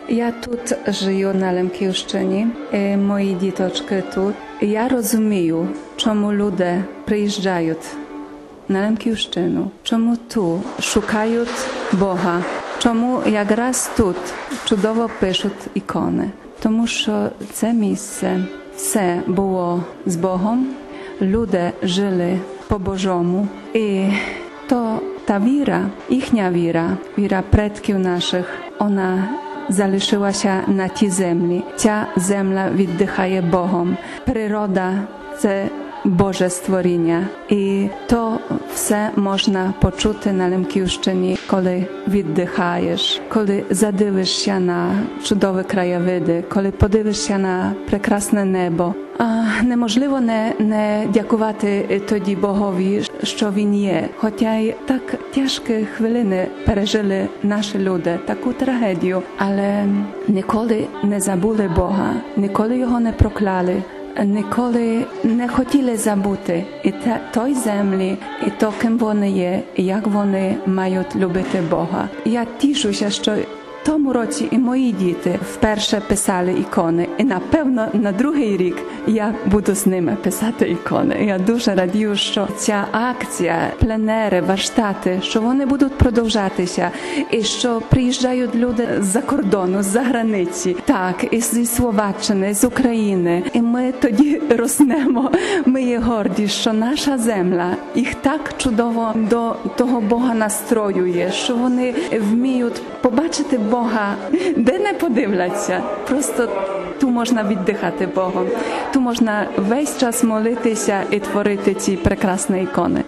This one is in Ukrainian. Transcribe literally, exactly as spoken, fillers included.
Я тут живу на Лемківщині, мої діточки тут. Я розумію, чому люди приїжджають на Лемківщину, чому тут шукають Бога, чому якраз тут чудово пишуть ікони. Тому що це місце все було з Богом, люди жили по-божому. І то та віра, їхня віра, віра предків наших, вона залишилася на тій землі. Ця земля віддихає Богом. Природа – це Боже створіння. І то все можна почути на Лемківщині, коли віддихаєш, коли задивишся на чудові краєвиди, коли подивишся на прекрасне небо. А неможливо не, не дякувати тоді Богові, що Він є. Хоча й так тяжкі хвилини пережили наші люди, таку трагедію, але ніколи не забули Бога, ніколи Його не прокляли. Ніколи не хотіли забути і те, той землі, і то, ким вони є, і як вони мають любити Бога. Я тішуся, що в тому році і мої діти вперше писали ікони, і напевно на другий рік я буду з ними писати ікони. Я дуже радію, що ця акція, пленери, варштати, що вони будуть продовжатися, і що приїжджають люди з-за кордону, з-за границі, так, і зі Словаччини, з України. І ми тоді роснемо, ми є горді, що наша земля їх так чудово до того Бога настроює, що вони вміють побачити Бога, де не подивляться. Просто тут можна віддихати Богом. Тут можна весь час молитися і творити ці прекрасні ікони.